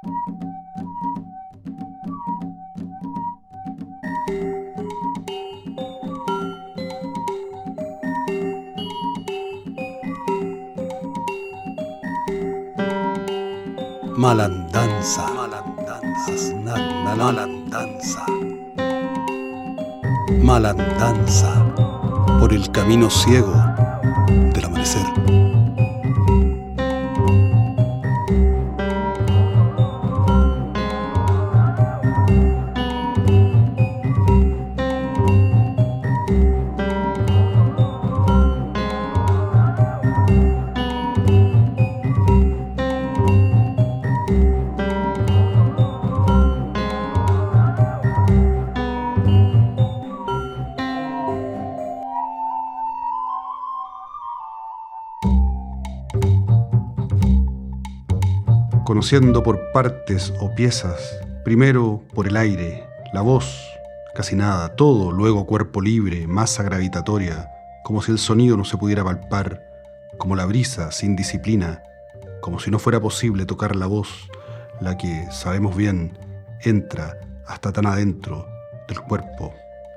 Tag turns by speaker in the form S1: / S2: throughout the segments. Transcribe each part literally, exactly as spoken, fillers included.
S1: Malandanza, malandanza, malandanza, malandanza por el camino ciego del amanecer. Conociendo por partes o piezas, primero por el aire, la voz, casi nada, todo, luego cuerpo libre, masa gravitatoria, como si el sonido no se pudiera palpar, como la brisa, sin disciplina, como si no fuera posible tocar la voz, la que, sabemos bien, entra hasta tan adentro del cuerpo.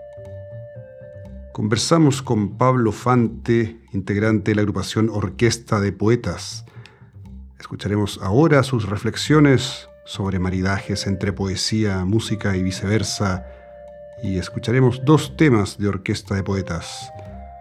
S1: Conversamos con Pablo Fante, integrante de la agrupación Orquesta de Poetas. Escucharemos ahora sus reflexiones sobre maridajes entre poesía, música y viceversa, y escucharemos dos temas de Orquesta de Poetas.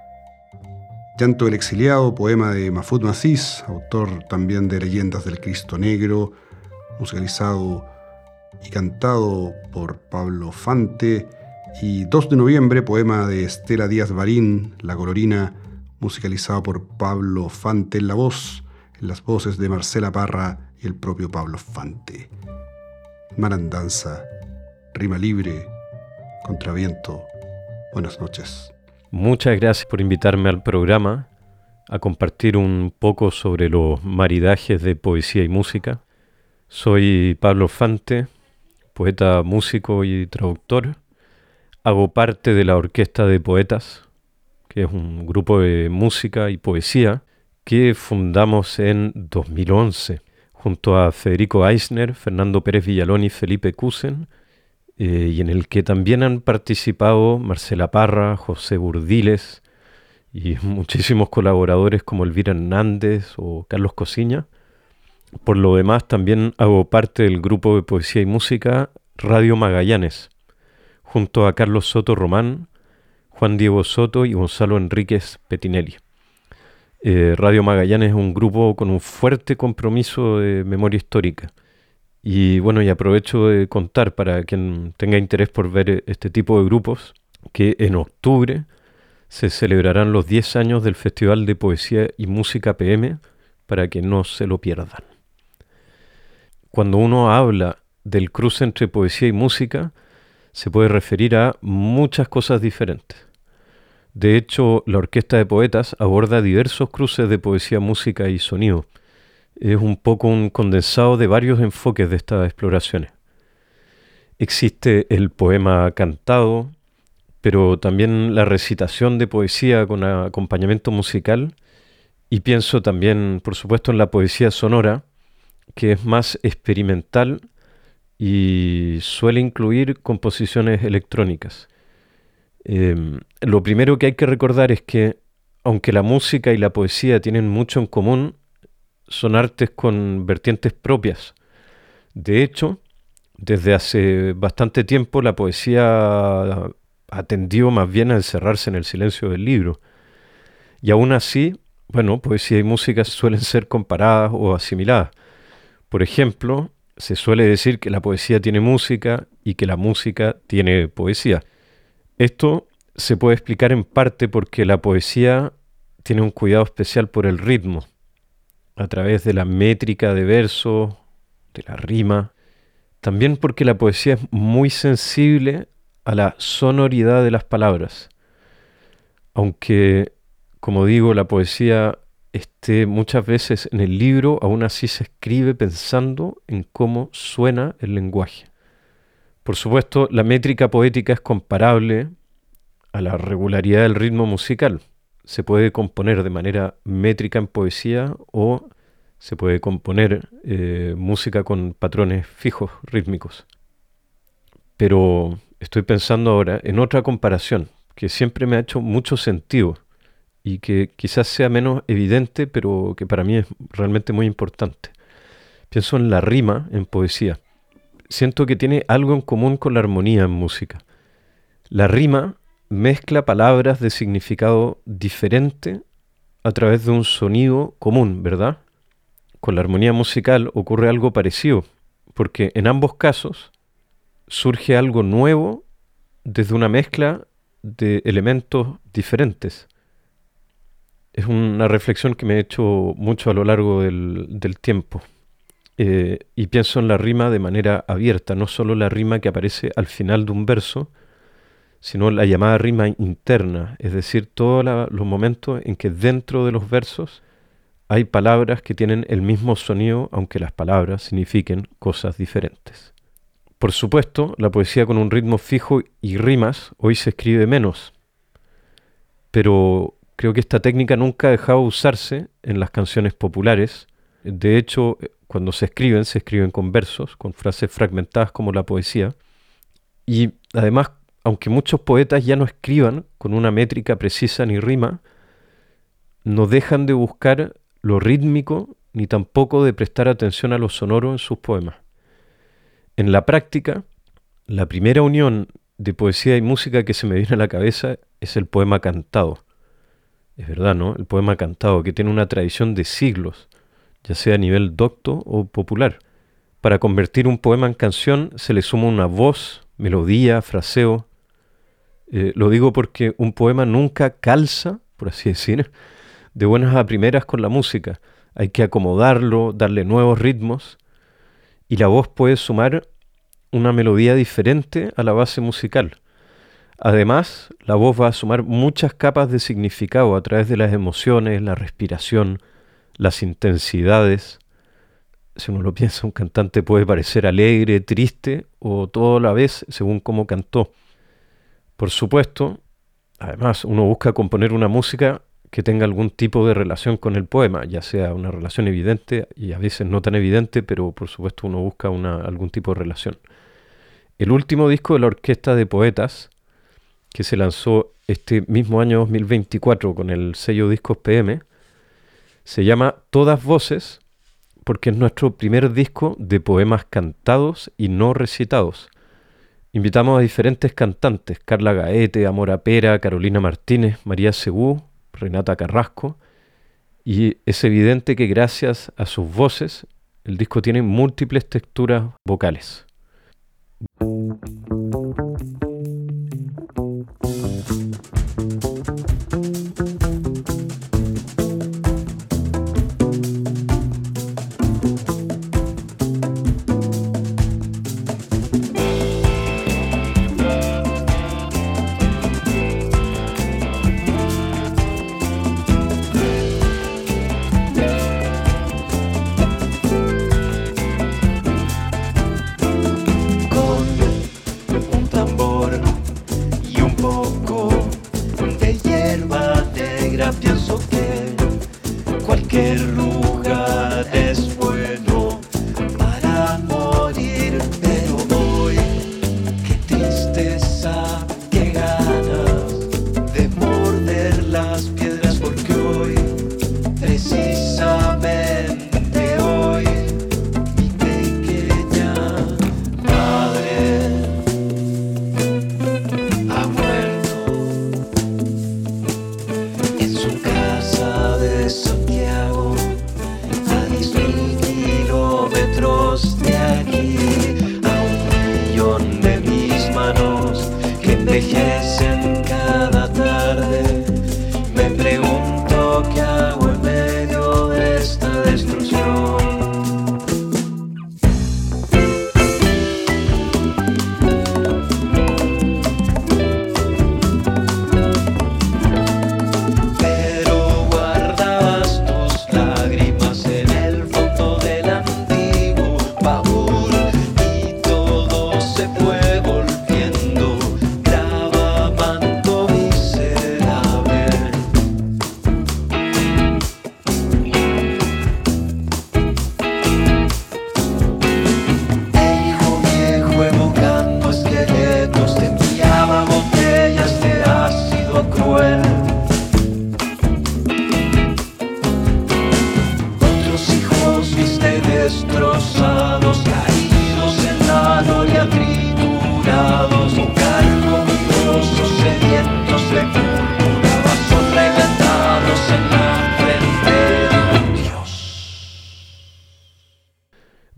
S1: Llanto del exiliado, poema de Mahfoud Massis, autor también de Leyendas del Cristo Negro, musicalizado y cantado por Pablo Fante, y dos de noviembre, poema de Estela Díaz Barín, La Colorina, musicalizado por Pablo Fante en la voz, en las voces de Marcela Parra y el propio Pablo Fante. Malandanza, rima libre, contraviento. Buenas noches.
S2: Muchas gracias por invitarme al programa a compartir un poco sobre los maridajes de poesía y música. Soy Pablo Fante, poeta, músico y traductor. Hago parte de la Orquesta de Poetas, que es un grupo de música y poesía que fundamos en dos mil once, junto a Federico Eisner, Fernando Pérez Villalón y Felipe Cusen, eh, y en el que también han participado Marcela Parra, José Burdiles y muchísimos colaboradores como Elvira Hernández o Carlos Cosiña. Por lo demás, también hago parte del grupo de poesía y música Radio Magallanes, junto a Carlos Soto Román, Juan Diego Soto y Gonzalo Enríquez Petinelli. Eh, Radio Magallanes es un grupo con un fuerte compromiso de memoria histórica. Y bueno, y aprovecho de contar para quien tenga interés por ver este tipo de grupos, que en octubre se celebrarán los diez años del Festival de Poesía y Música P M, para que no se lo pierdan. Cuando uno habla del cruce entre poesía y música, se puede referir a muchas cosas diferentes. De hecho, la Orquesta de Poetas aborda diversos cruces de poesía, música y sonido. Es un poco un condensado de varios enfoques de estas exploraciones. Existe el poema cantado, pero también la recitación de poesía con acompañamiento musical, y pienso también, por supuesto, en la poesía sonora, que es más experimental y suele incluir composiciones electrónicas. Eh, lo primero que hay que recordar es que, aunque la música y la poesía tienen mucho en común, son artes con vertientes propias. De hecho, desde hace bastante tiempo la poesía atendió más bien a encerrarse en el silencio del libro. Y aún así, bueno, poesía y música suelen ser comparadas o asimiladas. Por ejemplo, se suele decir que la poesía tiene música y que la música tiene poesía. Esto se puede explicar en parte porque la poesía tiene un cuidado especial por el ritmo, a través de la métrica de versos, de la rima. También porque la poesía es muy sensible a la sonoridad de las palabras. Aunque, como digo, la poesía esté muchas veces en el libro, aún así se escribe pensando en cómo suena el lenguaje. Por supuesto, la métrica poética es comparable a la regularidad del ritmo musical. Se puede componer de manera métrica en poesía o Se puede componer eh, música con patrones fijos, rítmicos. Pero estoy pensando ahora en otra comparación que siempre me ha hecho mucho sentido y que quizás sea menos evidente, pero que para mí es realmente muy importante. Pienso en la rima en poesía. Siento que tiene algo en común con la armonía en música. La rima mezcla palabras de significado diferente a través de un sonido común, ¿verdad? Con la armonía musical ocurre algo parecido, porque en ambos casos surge algo nuevo desde una mezcla de elementos diferentes. Es una reflexión que me he hecho mucho a lo largo del, del tiempo. Eh, y pienso en la rima de manera abierta, no solo la rima que aparece al final de un verso, sino la llamada rima interna, es decir, todos la, los momentos en que dentro de los versos hay palabras que tienen el mismo sonido, aunque las palabras signifiquen cosas diferentes. Por supuesto, la poesía con un ritmo fijo y rimas hoy se escribe menos, pero creo que esta técnica nunca ha dejado de usarse en las canciones populares. De hecho, cuando se escriben, se escriben con versos, con frases fragmentadas como la poesía. Y además, aunque muchos poetas ya no escriban con una métrica precisa ni rima, no dejan de buscar lo rítmico ni tampoco de prestar atención a lo sonoro en sus poemas. En la práctica, la primera unión de poesía y música que se me viene a la cabeza es el poema cantado. Es verdad, ¿no? El poema cantado, que tiene una tradición de siglos, ya sea a nivel docto o popular. Para convertir un poema en canción se le suma una voz, melodía, fraseo. Eh, lo digo porque un poema nunca calza, por así decir, de buenas a primeras con la música. Hay que acomodarlo, darle nuevos ritmos, y la voz puede sumar una melodía diferente a la base musical. Además, la voz va a sumar muchas capas de significado a través de las emociones, la respiración, las intensidades. Si uno lo piensa, un cantante puede parecer alegre, triste o todo a la vez según cómo cantó. Por supuesto, además, uno busca componer una música que tenga algún tipo de relación con el poema, ya sea una relación evidente y a veces no tan evidente, pero por supuesto uno busca una, algún tipo de relación. El último disco de la Orquesta de Poetas, que se lanzó este mismo año dos mil veinticuatro con el sello Discos P M, se llama Todas Voces, porque es nuestro primer disco de poemas cantados y no recitados. Invitamos a diferentes cantantes, Carla Gaete, Amora Pera, Carolina Martínez, María Segú, Renata Carrasco, y es evidente que gracias a sus voces el disco tiene múltiples texturas vocales.
S3: Con un tambor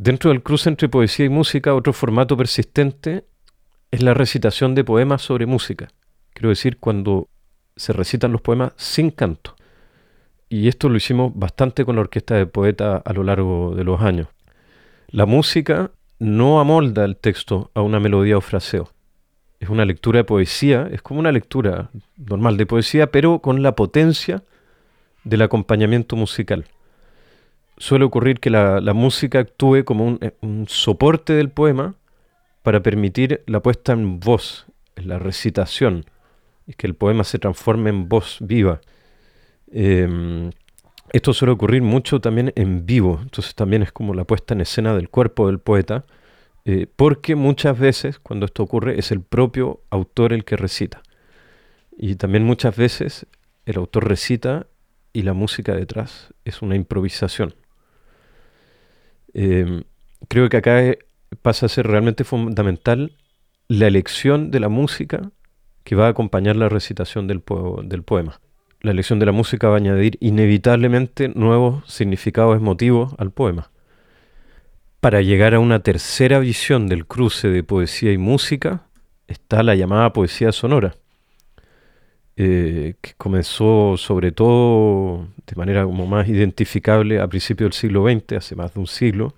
S2: Dentro del cruce entre poesía y música, otro formato persistente es la recitación de poemas sobre música. Quiero decir, cuando se recitan los poemas sin canto. Y esto lo hicimos bastante con la Orquesta de Poetas a lo largo de los años. La música no amolda el texto a una melodía o fraseo. Es una lectura de poesía, es como una lectura normal de poesía, pero con la potencia del acompañamiento musical. Suele ocurrir que la, la música actúe como un, un soporte del poema para permitir la puesta en voz, en la recitación, y que el poema se transforme en voz viva. Eh, esto suele ocurrir mucho también en vivo, entonces también es como la puesta en escena del cuerpo del poeta, eh, porque muchas veces cuando esto ocurre es el propio autor el que recita. Y también muchas veces el autor recita y la música detrás es una improvisación. Eh, creo que acá eh, pasa a ser realmente fundamental la elección de la música que va a acompañar la recitación del, po- del poema. La elección de la música va a añadir inevitablemente nuevos significados emotivos al poema. Para llegar a una tercera visión del cruce de poesía y música está la llamada poesía sonora, eh, que comenzó sobre todo de manera como más identificable a principios del siglo veinte, hace más de un siglo.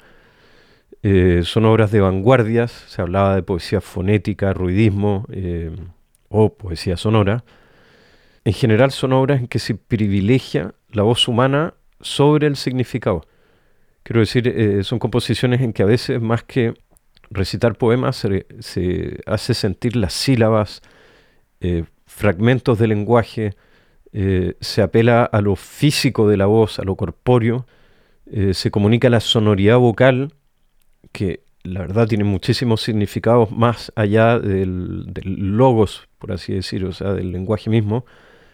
S2: Eh, son obras de vanguardias, se hablaba de poesía fonética, ruidismo eh, o poesía sonora. En general son obras en que se privilegia la voz humana sobre el significado. Quiero decir, eh, son composiciones en que a veces más que recitar poemas se, se hace sentir las sílabas, eh, fragmentos de lenguaje, eh, se apela a lo físico de la voz, a lo corpóreo, eh, se comunica la sonoridad vocal, que la verdad tiene muchísimos significados más allá del, del logos, por así decir, o sea, del lenguaje mismo.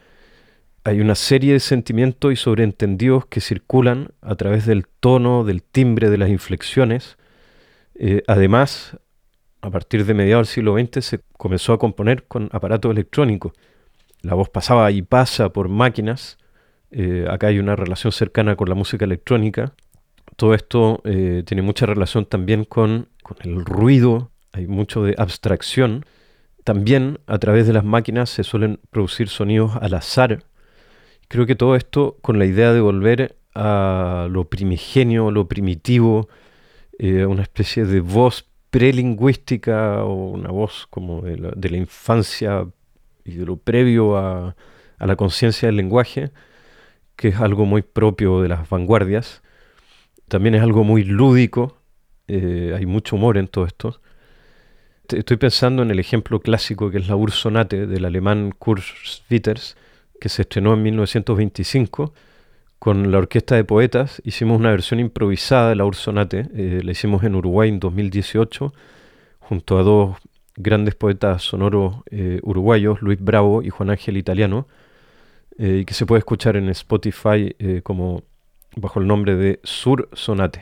S2: Hay una serie de sentimientos y sobreentendidos que circulan a través del tono, del timbre, de las inflexiones. Eh, además, a partir de mediados del siglo veinte se comenzó a componer con aparatos electrónicos. La voz pasaba y pasa por máquinas. Eh, acá hay una relación cercana con la música electrónica. Todo esto eh, tiene mucha relación también con, con el ruido. Hay mucho de abstracción. También a través de las máquinas se suelen producir sonidos al azar. Creo que todo esto con la idea de volver a lo primigenio, lo primitivo, eh, una especie de voz prelingüística o una voz como de la, de la infancia y de lo previo a, a la conciencia del lenguaje, que es algo muy propio de las vanguardias. También es algo muy lúdico, eh, hay mucho humor en todo esto. Estoy pensando en el ejemplo clásico que es la Ursonate del alemán Kurt Schwitters, que se estrenó en mil novecientos veinticinco. Con la Orquesta de Poetas hicimos una versión improvisada de la Ursonate, eh, la hicimos en Uruguay en dos mil dieciocho, junto a dos grandes poetas sonoros eh, uruguayos, Luis Bravo y Juan Ángel Italiano, eh, y que se puede escuchar en Spotify eh, como bajo el nombre de Sur Sonate.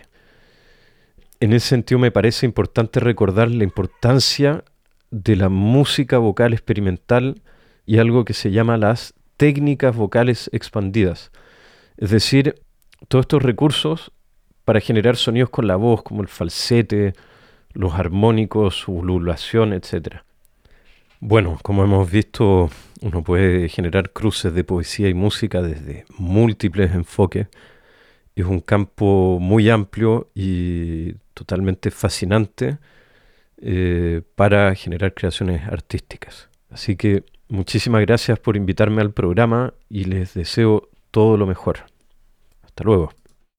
S2: En ese sentido me parece importante recordar la importancia de la música vocal experimental y algo que se llama las técnicas vocales expandidas. Es decir, todos estos recursos para generar sonidos con la voz, como el falsete, los armónicos, su ululación, etcétera. Bueno, como hemos visto, uno puede generar cruces de poesía y música desde múltiples enfoques. Es un campo muy amplio y totalmente fascinante eh, para generar creaciones artísticas. Así que muchísimas gracias por invitarme al programa y les deseo todo lo mejor. Hasta luego.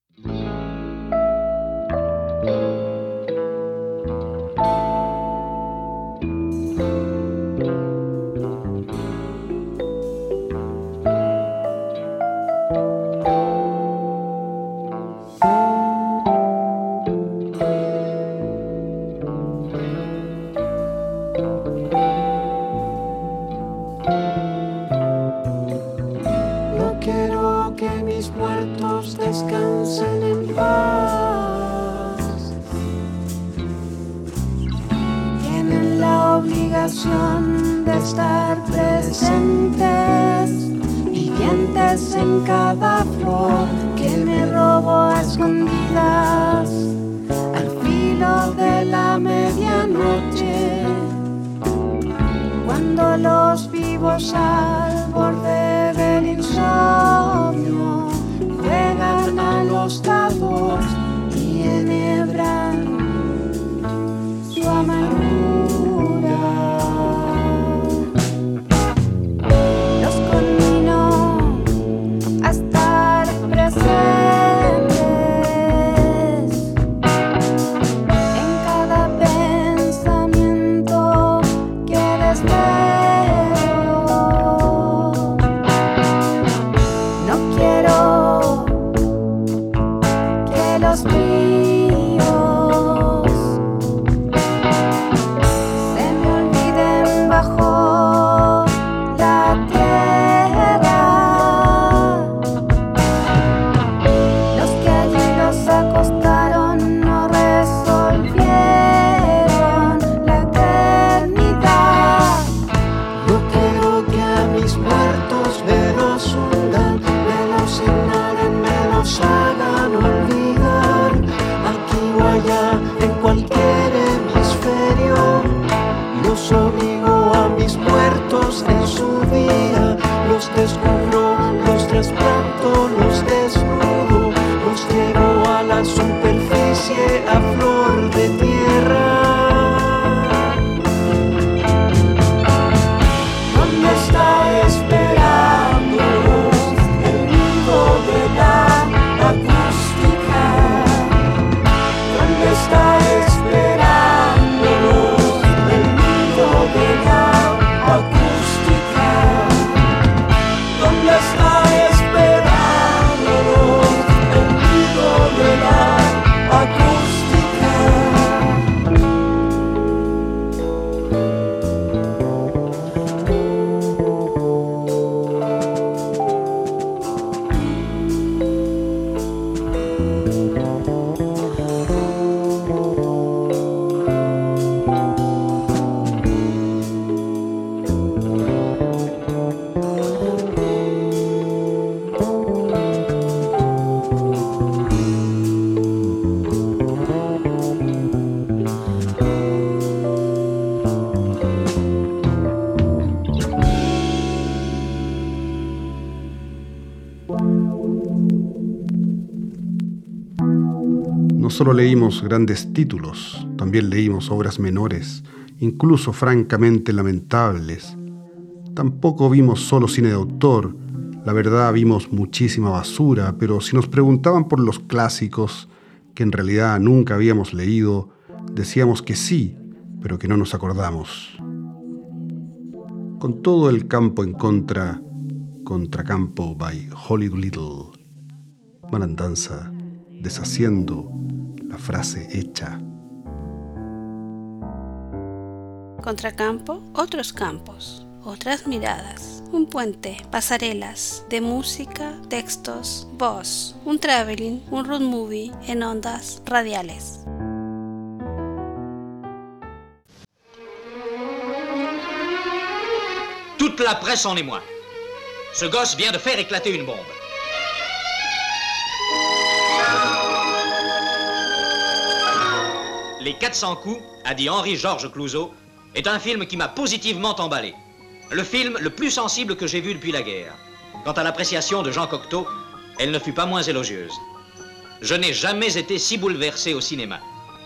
S3: Descansen en paz. Tienen la obligación de estar presentes, vivientes en cada flor que me robo a escondidas. Al fin Amigos al borde del insomnio juegan a los dados y enhebran su amargura. Los conmino a estar presentes en cada pensamiento que despego. No quiero que los míos se me olviden bajo la tierra. Los que allí los acostaron no resolvieron la eternidad.
S4: No quiero que a mis muertos me los hundan, me los ignoren, me los hagan olvidar. Aquí o allá, en cualquier hemisferio, los obligo a mis muertos en su día. Los descubro, los trasplanto, los desnudo, los llevo a la superficie a flor de tierra. ¿Dónde está esperándonos el nido de la acústica? ¿Dónde está esperándonos el nido de la acústica? ¿Dónde está esperándonos el nido de la acústica?
S1: No solo leímos grandes títulos, también leímos obras menores, incluso francamente lamentables. Tampoco vimos solo cine de autor, la verdad vimos muchísima basura, pero si nos preguntaban por los clásicos, que en realidad nunca habíamos leído, decíamos que sí, pero que no nos acordamos. Con todo el campo en contra, Contracampo by Holly Doolittle. Malandanza, deshaciendo la frase hecha.
S5: Contracampo, otros campos, otras miradas, un puente, pasarelas de música, textos, voz, un traveling, un road movie en ondas radiales.
S6: Toute la presse en émoi. Ce gosse vient de faire éclater une bombe. Les quatre cents coups, a dit Henri-Georges Clouzot, est un film qui m'a positivement emballé. Le film le plus sensible que j'ai vu depuis la guerre. Quant à l'appréciation de Jean Cocteau, elle ne fut pas moins élogieuse. Je n'ai jamais été si bouleversé au cinéma.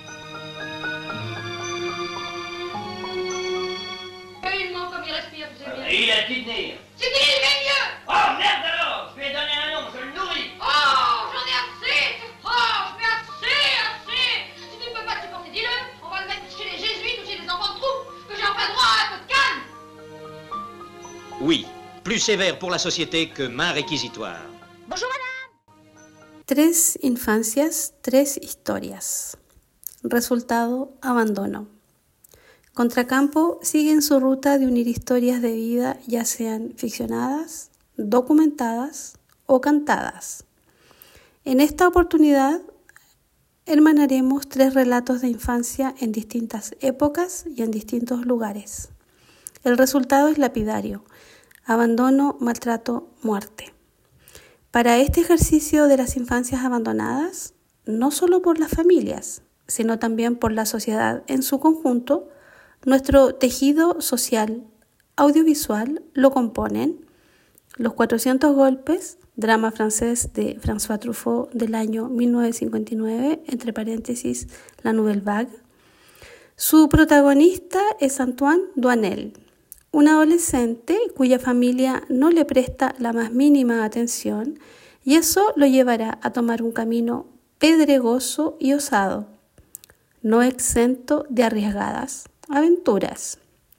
S7: Il manque comme il respire, vous savez bien.
S8: Il a qui tenir.
S7: C'est qu'il est mieux.
S8: Oh merde alors, je lui ai donné un nom, je le nourris.
S7: Oh, j'en ai assez. Oh, mais assez, assez. Si tu ne peux pas te supporter, dis-le. On va le mettre chez les jésuites ou chez les enfants de troupe, que j'ai enfin droit à un peu de calme.
S6: Oui, plus sévère pour la société que main réquisitoire.
S7: Bonjour, madame.
S5: Tres infancias, tres historias. Resultado, abandono. Contracampo sigue en su ruta de unir historias de vida, ya sean ficcionadas, documentadas o cantadas. En esta oportunidad, hermanaremos tres relatos de infancia en distintas épocas y en distintos lugares. El resultado es lapidario: abandono, maltrato, muerte. Para este ejercicio de las infancias abandonadas, no solo por las familias, sino también por la sociedad en su conjunto, nuestro tejido social audiovisual lo componen Los cuatrocientos golpes, drama francés de François Truffaut del año mil novecientos cincuenta y nueve, entre paréntesis, La Nouvelle Vague. Su protagonista es Antoine Doinel, un adolescente cuya familia no le presta la más mínima atención y eso lo llevará a tomar un camino pedregoso y osado, no exento de arriesgadas aventuras.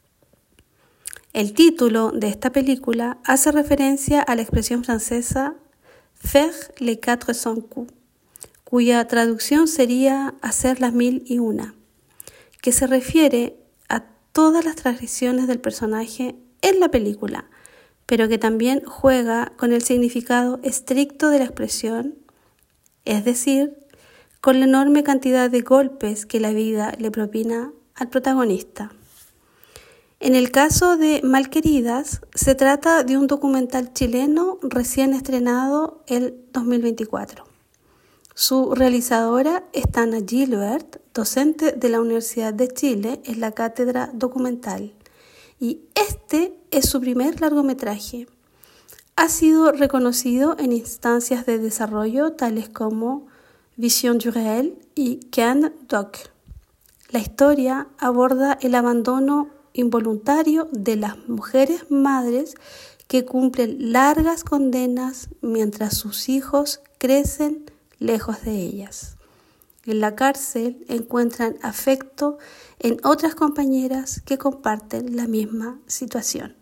S5: El título de esta película hace referencia a la expresión francesa faire les quatre cents coups, cuya traducción sería hacer las mil y una, que se refiere a todas las transgresiones del personaje en la película, pero que también juega con el significado estricto de la expresión, es decir, con la enorme cantidad de golpes que la vida le propina al protagonista. En el caso de Malqueridas, se trata de un documental chileno recién estrenado el dos mil veinticuatro. Su realizadora es Tana Gilbert, docente de la Universidad de Chile en la cátedra documental, y este es su primer largometraje. Ha sido reconocido en instancias de desarrollo tales como Vision du Réel y Can Doc. La historia aborda el abandono involuntario de las mujeres madres que cumplen largas condenas mientras sus hijos crecen lejos de ellas. En la cárcel encuentran afecto en otras compañeras que comparten la misma situación.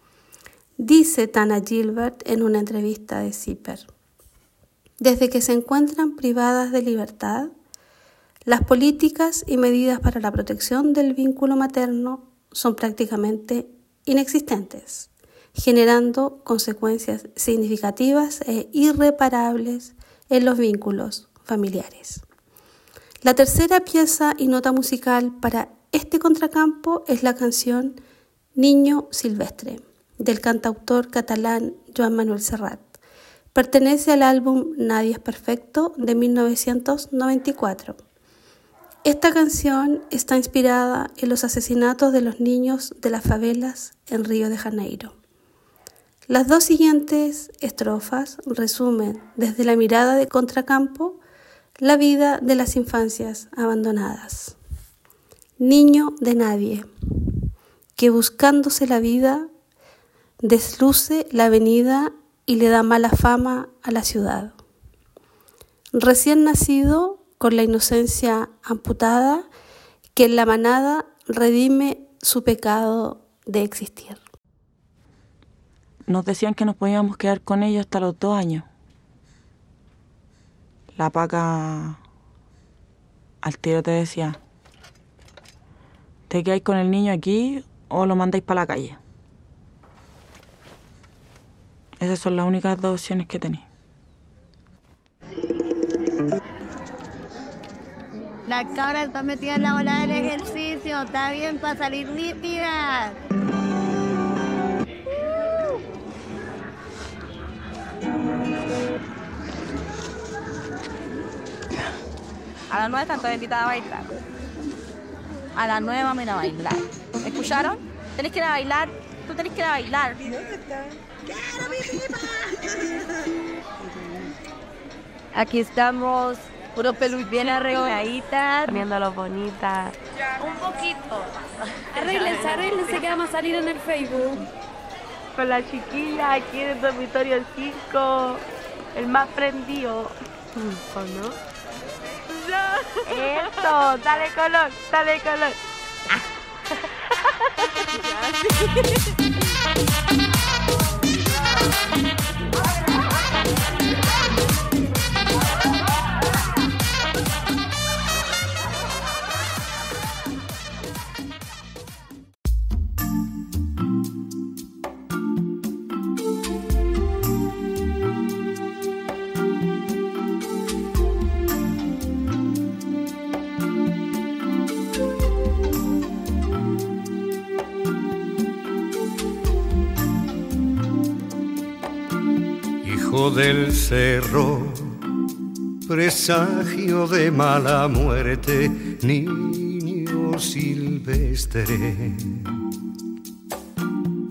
S5: Dice Tana Gilbert en una entrevista de Zipper: desde que se encuentran privadas de libertad, las políticas y medidas para la protección del vínculo materno son prácticamente inexistentes, generando consecuencias significativas e irreparables en los vínculos familiares. La tercera pieza y nota musical para este contracampo es la canción Niño Silvestre, del cantautor catalán Joan Manuel Serrat. Pertenece al álbum Nadie es Perfecto de mil novecientos noventa y cuatro. Esta canción está inspirada en los asesinatos de los niños de las favelas en Río de Janeiro. Las dos siguientes estrofas resumen desde la mirada de contracampo la vida de las infancias abandonadas. Niño de nadie, que buscándose la vida desluce la avenida y le da mala fama a la ciudad. Recién nacido, con la inocencia amputada, que en la manada redime su pecado de existir.
S9: Nos decían que nos podíamos quedar con ellos hasta los dos años. La Paca al tiro te decía: ¿te quedáis con el niño aquí o lo mandáis para la calle? Esas son las únicas dos opciones que tenéis.
S10: La cabra está metida en la ola del ejercicio, está bien para salir nítida.
S11: A las nueve están todas invitadas a bailar. A las nueve vamos a ir a bailar. ¿Escucharon? Tenés que ir a bailar. Tú tenés que ir a bailar.
S10: Aquí estamos, puro peluche bien arregladitas,
S11: Poniéndolo bonitas.
S10: un poquito.
S12: Arréglense, arréglense que vamos a salir en el Facebook.
S11: Con la chiquilla aquí en el dormitorio cinco. El más prendido. ¿O no? Eso, dale color, dale color.
S13: Hijo del cerro, presagio de mala muerte, niño silvestre.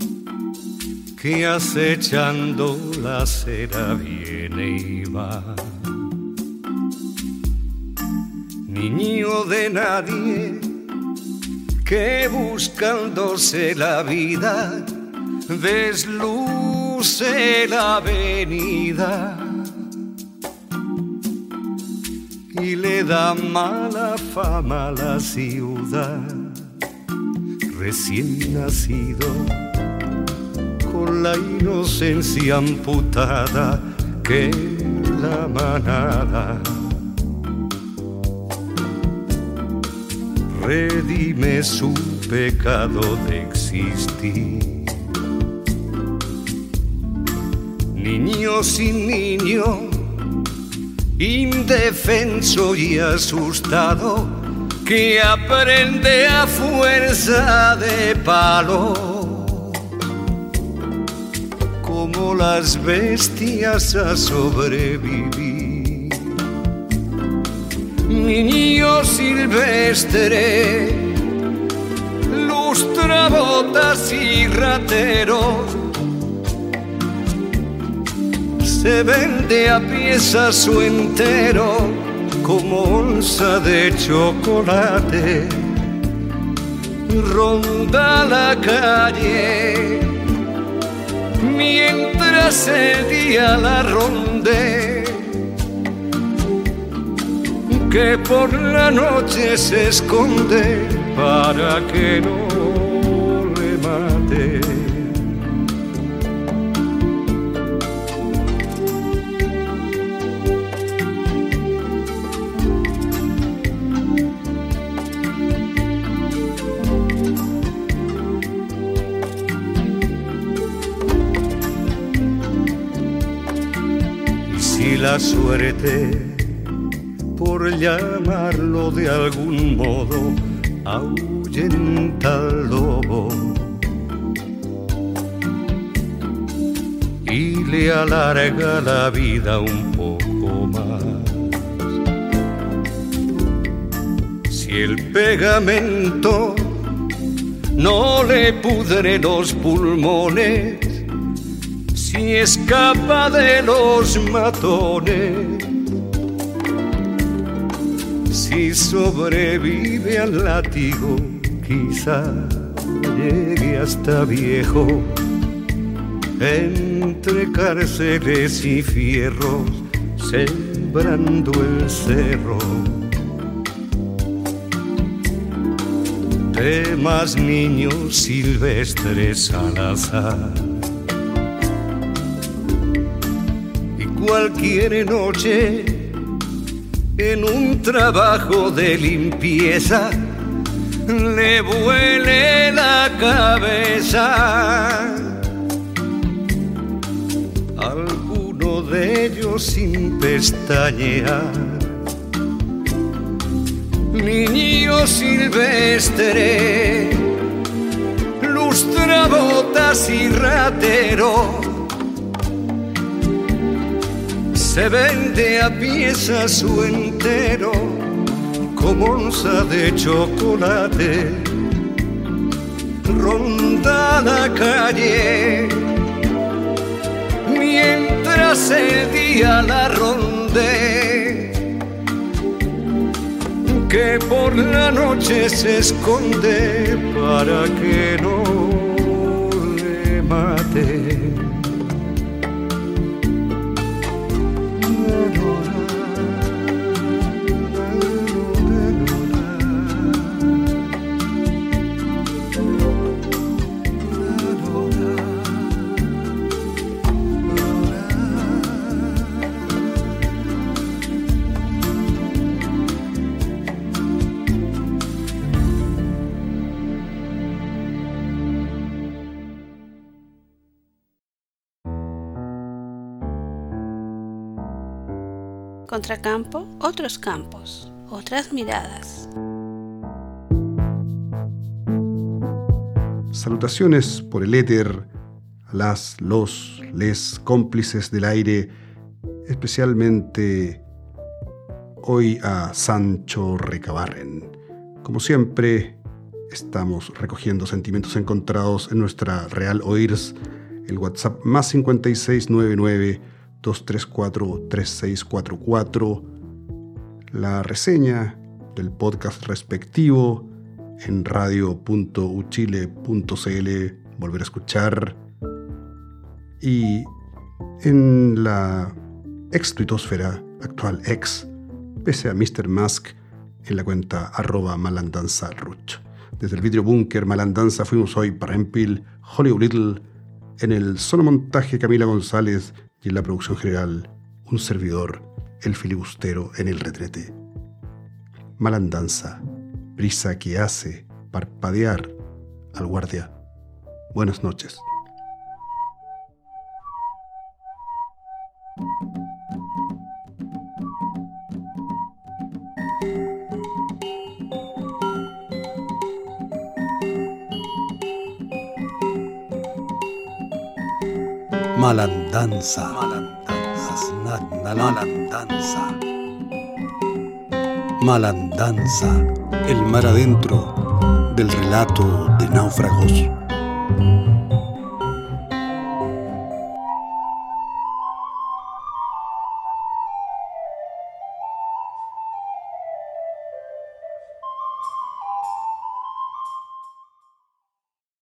S13: que acechando la cera viene y va. Niño de nadie que buscándose la vida desluce la avenida y le da mala fama a la ciudad. Recién nacido, con la inocencia amputada que la manada redime su pecado de existir. Niño sin niño, indefenso y asustado, que aprende a fuerza de palo, como las bestias a sobrevivir. Niño silvestre, lustrabotas y ratero, se vende a piezas o entero como onza de chocolate. Ronda la calle mientras el día la ronde, que por la noche se esconde para que no le mate. La suerte, por llamarlo de algún modo, ahuyenta al lobo y le alarga la vida un poco más. Si el pegamento no le pudre los pulmones, si escapa de los matones, si sobrevive al látigo, quizá llegue hasta viejo, entre cárceles y fierros, sembrando el cerro. Temas niños silvestres al azar. Cualquier noche en un trabajo de limpieza le vuele la cabeza. Alguno de ellos sin pestañear. Niño silvestre, lustrabotas y ratero, se vende a piezas o entero como onza de chocolate. Ronda la calle mientras el día la ronde, que por la noche se esconde para que no le mate.
S5: Contracampo, otros campos, otras miradas.
S1: Salutaciones por el éter a las, los, les cómplices del aire, especialmente hoy a Sancho Recabarren. Como siempre, estamos recogiendo sentimientos encontrados en nuestra Real Oirs el WhatsApp más cincuenta y seis noventa y nueve, doscientos treinta y cuatro, treinta y seis cuarenta y cuatro, la reseña del podcast respectivo en radio punto u chile punto c l, volver a escuchar, y en la ex tuitosfera, actual ex, pese a míster Musk, en la cuenta arroba malandanzaruch. Desde el vidrio búnker Malandanza fuimos hoy para Empil, Hollywood Little, en el sonomontaje Camila González y en la producción general un servidor, el filibustero en el retrete. Malandanza, brisa que hace parpadear al guardia. Buenas noches.
S13: Malandanza, malandanza, malandanza, malandanza, el mar adentro del relato de náufragos.